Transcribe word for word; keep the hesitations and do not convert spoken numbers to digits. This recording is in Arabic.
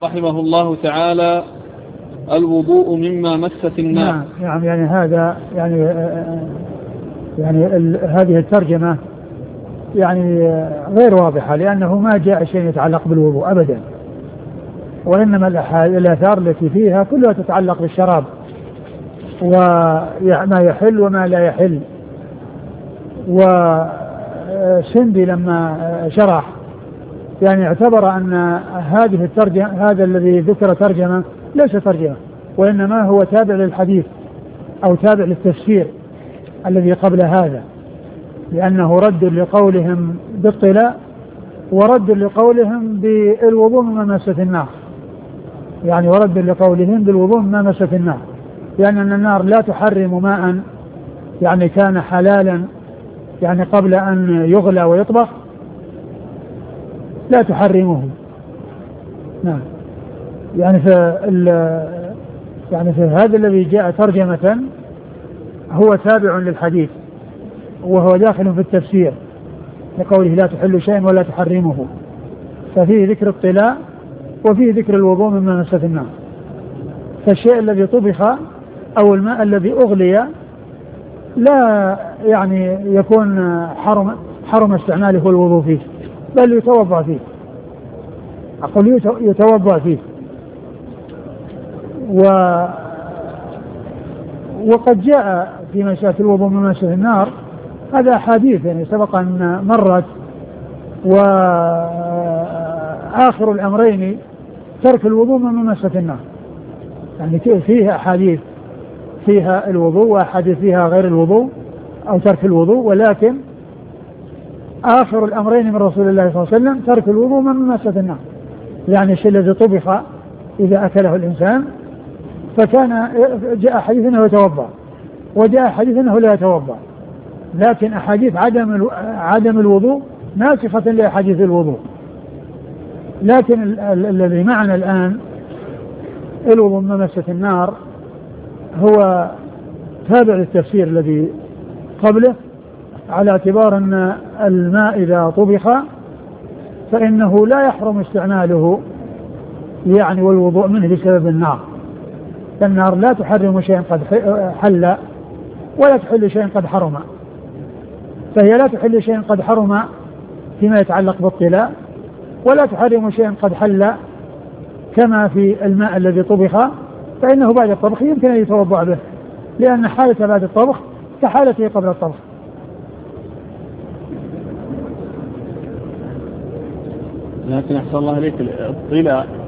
رحمه الله تعالى: الوضوء مما مست النار. نعم. يعني, يعني هذا يعني يعني هذه الترجمة يعني غير واضحة، لأنه ما جاء شيء يتعلق بالوضوء أبدا، وإنما الآثار التي فيها كلها تتعلق بالشراب وما يحل وما لا يحل. وسندي لما شرح يعني اعتبر أن هذه الترجمة، هذا الذي ذكر ترجمة ليس ترجمة، وإنما هو تابع للحديث أو تابع للتفسير الذي قبل هذا، لأنه رد لقولهم بالطلاء ورد لقولهم بالوضوء مما مست النار، يعني ورد لقولهم بالوضوء مما مست النار، لأن يعني النار لا تحرم ماء يعني كان حلالا يعني قبل أن يغلى ويطبخ، لا تحرمه. نعم. يعني في يعني في هذا الذي جاء ترجمة هو تابع للحديث، وهو داخل في التفسير لقوله لا تحل شيئا ولا تحرمه، ففيه ذكر الطلاء وفيه ذكر الوضوء مما مست النار. فالشيء الذي طبخ أو الماء الذي أغلي لا يعني يكون حرم حرم استعماله الوضوء فيه، بل يتوضأ فيه، أقول يتوضأ فيه. و وقد جاء في مسألة الوضوء مما مست النار هذا حديث يعني سبق أن مرت، وآخر الأمرين ترك الوضوء مما مست النار، يعني فيها أحاديث فيها الوضوء وأحاديث فيها غير الوضوء أو ترك الوضوء، ولكن آخر الأمرين من رسول الله صلى الله عليه وسلم ترك الوضوء مما مست النار، يعني الشيء الذي طبخ إذا أكله الإنسان فكان جاء حديث أنه يتوضأ وجاء حديث أنه لا يتوضأ، لكن أحاديث عدم عدم الوضوء ناسخة لأحاديث الوضوء. لكن الذي معنا الآن الوضوء مما مست النار هو تابع للتفسير الذي قبله، على اعتبار أن الماء إذا طبخ فإنه لا يحرم استعماله يعني والوضوء منه بسبب النار، النار لا تحرم شيئا قد حل ولا تحل شيئا قد حرم، فهي لا تحل شيئا قد حرم فيما يتعلق بالطلاء، ولا تحرم شيئا قد حل كما في الماء الذي طبخ، فإنه بعد الطبخ يمكن أن يتوضأ به، لأن حالة بعد الطبخ كحالته قبل الطبخ. لكن أحسن الله عليك الطلاء